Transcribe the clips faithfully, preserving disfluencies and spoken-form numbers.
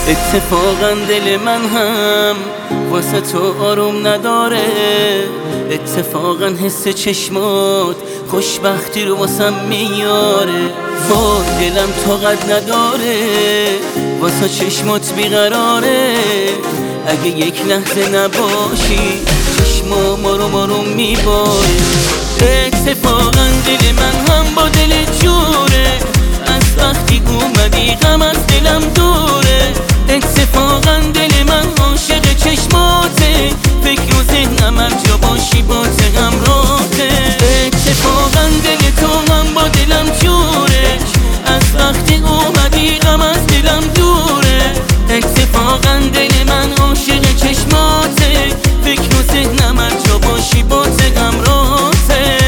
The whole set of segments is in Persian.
اتفاقا دل من هم واسه تو آروم نداره، اتفاقا حس چشمات خوشبختی رو واسم میاره. وای دلم طاقت نداره واسه چشمات بیقراره، اگه یک لحظه نباشی چشمام آروم آروم میباره. اتفاقا دل من هم با دل جوره، از وقتی اومدی غم از دلم دوره. اتفاقا دل من عاشق چشماته، فکر و ذهنم هر جا باشی باته همراهته. اتفاقا دل تو هم با دلم جوره، از وقتی اومدی غم از دلم دوره. اتفاقا دل من عاشق چشماته، فکر و ذهنم هر جا باشی باته همراهته.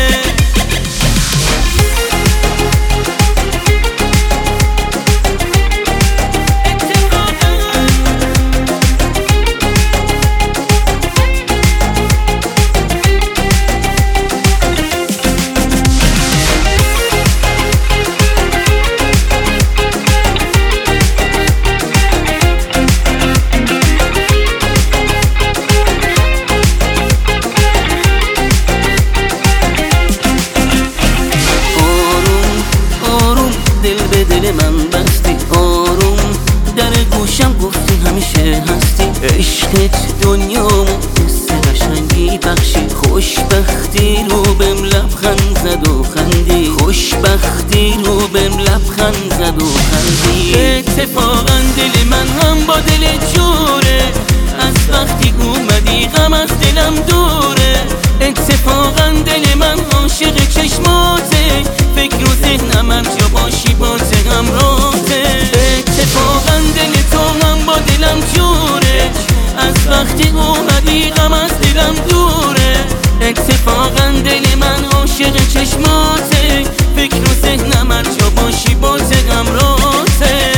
دل من بستی آروم، در گوشم گفتی همیشه هستی. عشقت دنیامو حس قشنگی بخشی، خوشبختی رو بهم لبخند زد و خندی، خوشبختی رو بهم لبخند زد و خندی. اتفاقا دل من هم با دل جوره، از وقتی اومدی غم از دلم دوره. اتفاقا دل من عاشق چشماته، فکر و ذهنم هر جا باشی باته همراهته. اتفاقا دل تو هم با دلم جوره، از وقتی اومدی غم از دلم دوره. اتفاقا دل من عاشق چشماته، فکر و ذهنم هر جا باشی باته همراهته.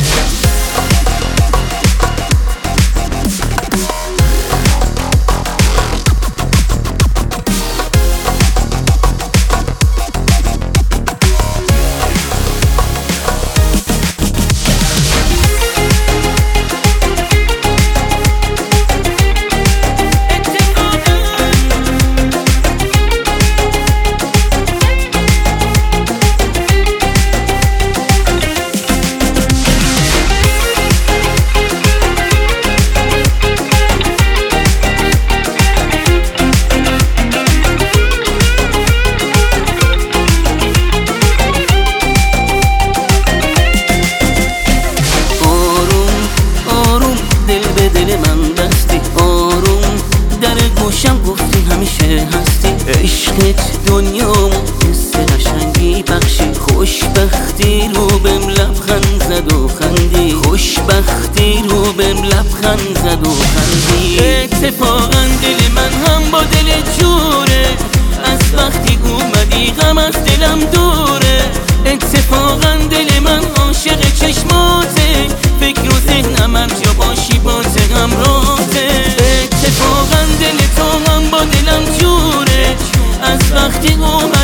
گوشم گفتی همیشه هستی. عشقت دنیامو حس قشنگی بخشی، خوشبختی رو بهم لبخند زد و خندی، خوشبختی رو بهم لبخند زد و خندی. اتفاقا دل من هم با دل جوره، از وقتی اومدی غم از دلم دوره. اتفاقا دل من عاشق چشماته، فکر و ذهنم هر جا باشی باته همراهته. اتفاقا دل تو هم با دلم جوره، از وقتی اومدی